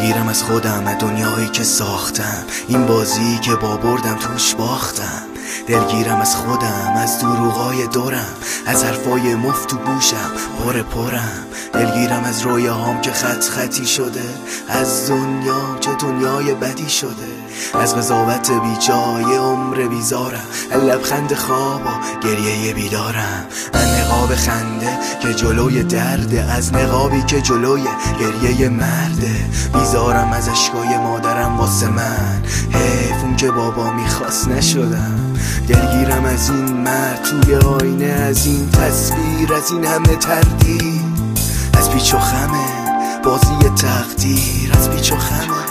دلگیرم از خودم، دنیایی که ساختم، این بازی که با بردم توش باختم. دلگیرم از خودم، از دروغای دورم، از حرفای مفت تو گوشم پرم. دلگیرم از رویاهام که خط خطی شده، از دنیا که دنیای بدی شده، از قضاوت بیجای عمر بیزارم، لبخند خواب و گریه بیدارم، از نقاب خنده که جلوی درده، از نقابی که جلوی گریه مرده. بیزارم از اشکای مادرم واسه من، حیفون که بابا میخواست نشدم. دلگیرم از این مرد توی آینه، از این تصویر، از این همه تردید، از پیچ و خمه بازی تقدیر، از پیچ و خمه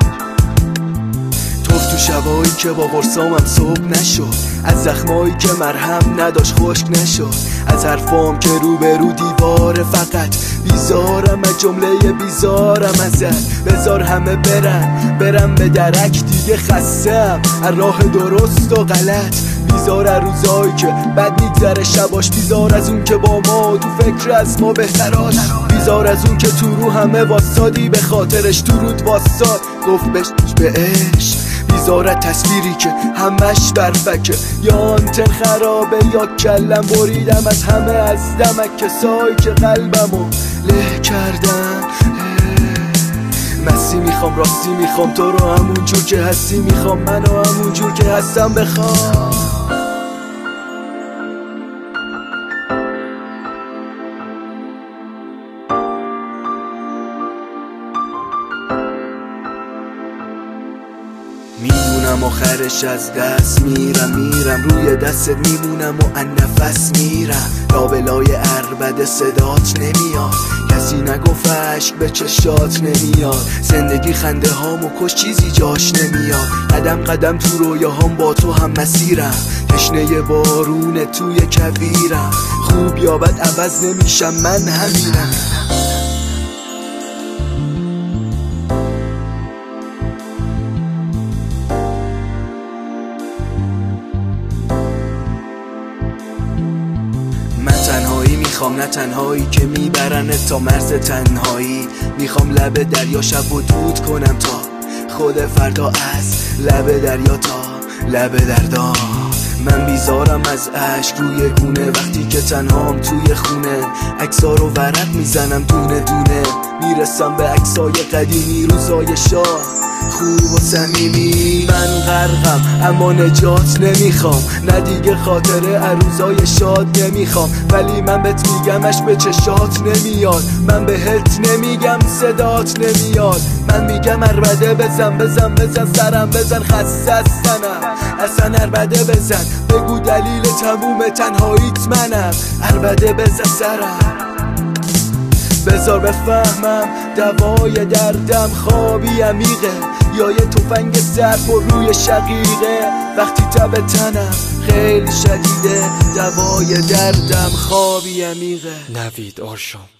تو شبایی که با قرصامم صبح نشد، از زخمایی که مرهم نداشت خشک نشد، از حرفام که رو به رو دیواره. فقط بیزارم از جمله بیزارم ازت، بذار همه برم به درک، دیگه خستم از راه درست و غلط. بیزار از روزایی که بد میگذره شباش، بیزار از اون که با ما تو فکر از ما بهتراش، بیزار از اون که تو رو همه واسادی به خاطرش، تو رود واساد گفت به عشق. بیزار از تصویری که همش برفکه، یا آنتن خرابه یا کلم بریدم از همه، از دمک کسایی که قلبمو له کردم. مستی میخوام راستی میخوام، تو رو همون جور که هستی میخوام، منو همون جور که هستم بخوام. میدونم آخرش از دست میرم روی دستت میمونم و ان نفس میرم. لابلای عربده صدات نمیاد، کسی نگفت عشق به چشات نمیاد. زندگی خنده هامو کش چیزی جاش نمیاد، قدم تو رویاهام با تو هم مسیرم. تشنه بارون توی کویرم، خوب یا بد عوض نمیشم، من همینم. تنهایی میخوام، نه تنهایی که میبرنه تا مرز تنهایی. میخوام لب دریا شب و دود کنم تا خود فردا، از لب دریا تا لب دردا. من بیزارم از عشق روی گونه، وقتی که تنهام توی خونه. عکس‌ها رو ورق میزنم دونه دونه، میرسم به عکسای قدیمی، روزای شاه خوب و صمیمی. من غرقم اما نجات نمیخوام، نه دیگه خاطره عروضای شاد نمیخوام. ولی من بهت میگمش به چشات نمیاد، من بهت نمیگم صدات نمیاد. من میگم عربده بزن سرم بزن، خسته هستنم اصلا عربده بزن. بگو دلیل تموم تنهاییت منم، عربده بزن سرم. بذار بفهمم دوای دردم خوابی عمیقه، یا یه تفنگ سرد و روی شقیقه. وقتی تب تنم خیلی شدیده، دوای دردم خوابی عمیقه. نوید آرشام.